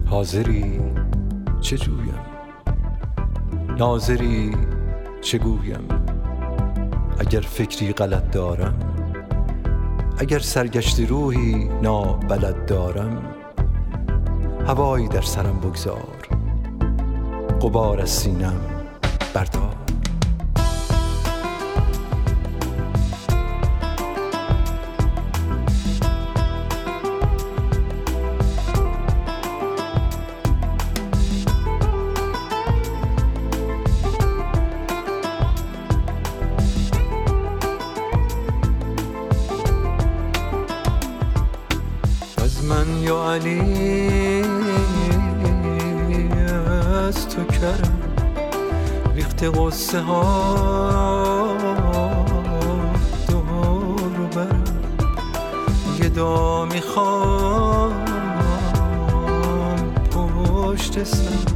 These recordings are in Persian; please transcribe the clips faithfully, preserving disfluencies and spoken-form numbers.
حاضری چه جویم، ناظری چه گویم. اگر فکری غلط دارم، اگر سرگشت روحی نابلد دارم، هوایی در سرم بگذار، غبار از سینم بردار. از من یا علی از تو کرم، ریخت قصه ها دور و برم. یه دا میخوام پشت سر.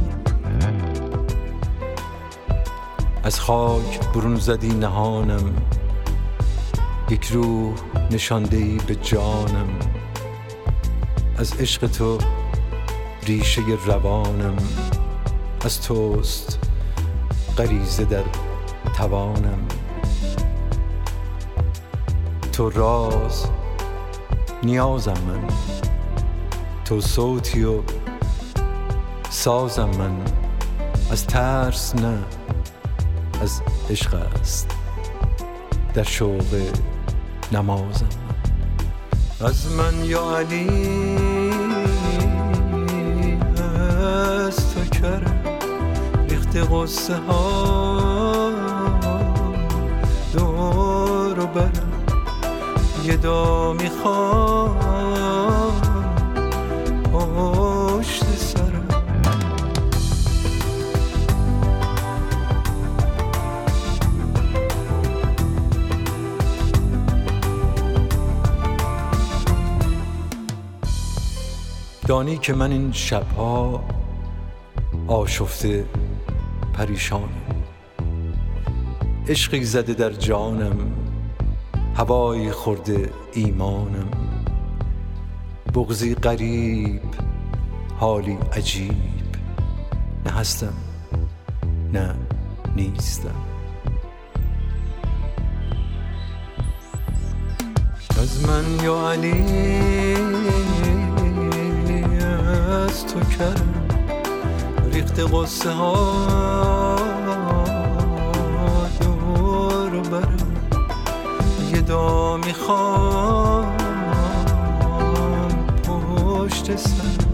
از خاک برون زدی نهانم، یک روح نشاندهی به جانم. از عشق تو ریشه روانم، از توست غریزه در توانم. تو راز نیازم من، تو صوتی و سازم من. از ترس نه، از عشق است در شوق نمازم من. از من یا علی از تو کرم، ریخت قصه ها دور و برم. یه دا میخوام پشت سرم. دانی که من این شبها آشفته پریشانم، عشقی زده در جانم، هوای خورده ایمانم. بغضی غریب، حالی عجیب، نه هستم نه نیستم. از من یا علی از تو کرم، ریخت قصه ها دور و برم. یه دا میخوام پشت سر.